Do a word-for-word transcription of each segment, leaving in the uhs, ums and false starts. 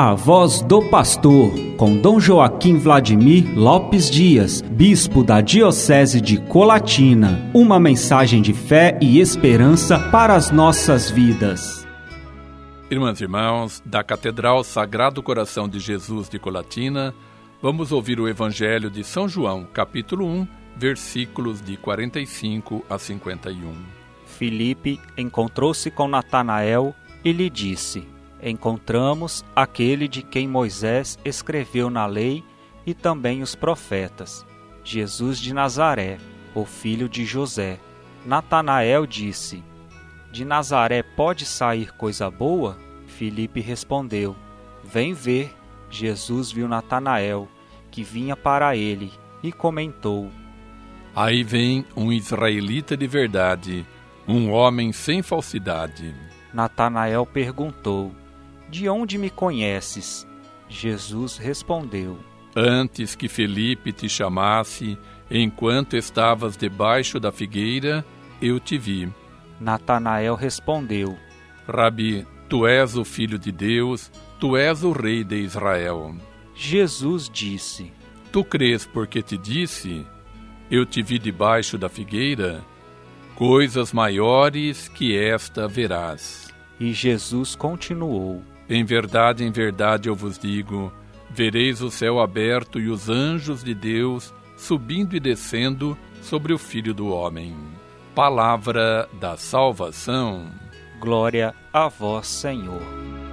A Voz do Pastor, com Dom Joaquim Vladimir Lopes Dias, bispo da Diocese de Colatina. Uma mensagem de fé e esperança para as nossas vidas. Irmãs e irmãos, da Catedral Sagrado Coração de Jesus de Colatina, vamos ouvir o Evangelho de São João, capítulo um, versículos de quarenta e cinco a cinquenta e um. Filipe encontrou-se com Natanael e lhe disse: Encontramos aquele de quem Moisés escreveu na lei e também os profetas, Jesus de Nazaré, o filho de José. Natanael disse: De Nazaré pode sair coisa boa? Filipe respondeu: Vem ver. Jesus viu Natanael, que vinha para ele, e comentou: Aí vem um israelita de verdade, um homem sem falsidade. Natanael perguntou: De onde me conheces? Jesus respondeu: Antes que Filipe te chamasse, enquanto estavas debaixo da figueira, eu te vi. Natanael respondeu: Rabi, tu és o Filho de Deus, tu és o Rei de Israel. Jesus disse: Tu crês porque te disse, eu te vi debaixo da figueira? Coisas maiores que esta verás. E Jesus continuou: Em verdade, em verdade eu vos digo, vereis o céu aberto e os anjos de Deus subindo e descendo sobre o Filho do Homem. Palavra da salvação. Glória a vós, Senhor.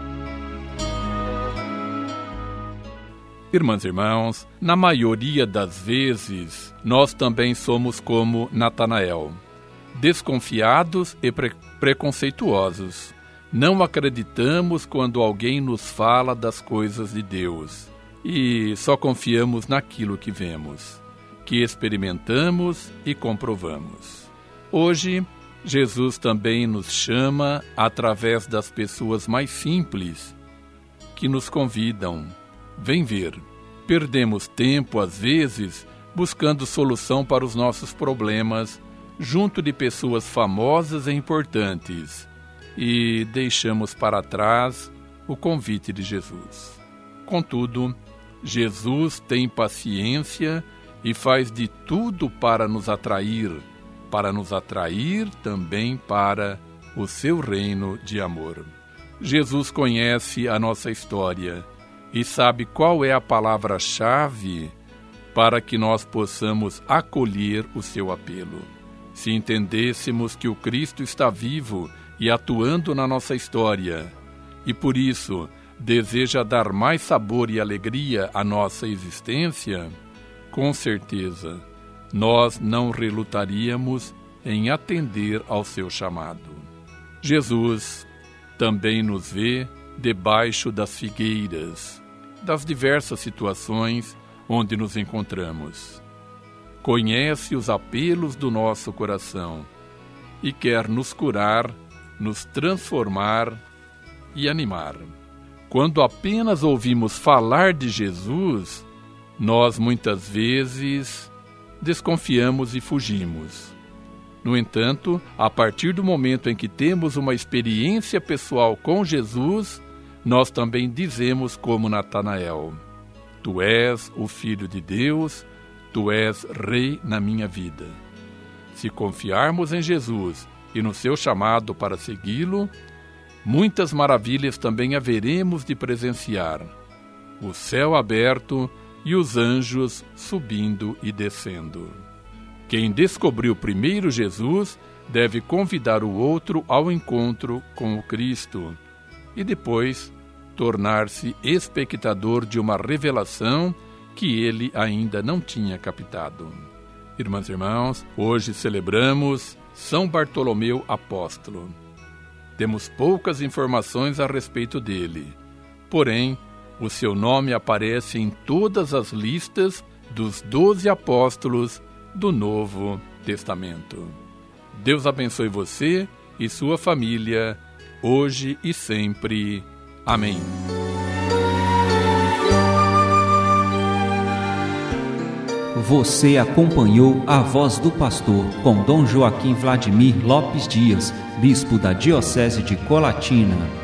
Irmãs e irmãos, na maioria das vezes, nós também somos como Natanael, desconfiados e pre- preconceituosos. Não acreditamos quando alguém nos fala das coisas de Deus e só confiamos naquilo que vemos, que experimentamos e comprovamos. Hoje, Jesus também nos chama através das pessoas mais simples que nos convidam. Vem ver. Perdemos tempo, às vezes, buscando solução para os nossos problemas junto de pessoas famosas e importantes, e deixamos para trás o convite de Jesus. Contudo, Jesus tem paciência e faz de tudo para nos atrair, para nos atrair também para o seu reino de amor. Jesus conhece a nossa história e sabe qual é a palavra-chave para que nós possamos acolher o seu apelo. Se entendêssemos que o Cristo está vivo e atuando na nossa história, e por isso deseja dar mais sabor e alegria à nossa existência, com certeza nós não relutaríamos em atender ao seu chamado. Jesus também nos vê debaixo das figueiras, das diversas situações onde nos encontramos. Conhece os apelos do nosso coração e quer nos curar, nos transformar e animar. Quando apenas ouvimos falar de Jesus, nós muitas vezes desconfiamos e fugimos. No entanto, a partir do momento em que temos uma experiência pessoal com Jesus, nós também dizemos como Natanael: Tu és o Filho de Deus, Tu és Rei na minha vida. Se confiarmos em Jesus e no seu chamado para segui-lo, muitas maravilhas também haveremos de presenciar: o céu aberto e os anjos subindo e descendo. Quem descobriu primeiro Jesus deve convidar o outro ao encontro com o Cristo e depois tornar-se espectador de uma revelação que ele ainda não tinha captado. Irmãs e irmãos, hoje celebramos São Bartolomeu Apóstolo. Temos poucas informações a respeito dele, porém, o seu nome aparece em todas as listas dos doze apóstolos do Novo Testamento. Deus abençoe você e sua família, hoje e sempre. Amém. Você acompanhou A Voz do Pastor com Dom Joaquim Vladimir Lopes Dias, bispo da Diocese de Colatina.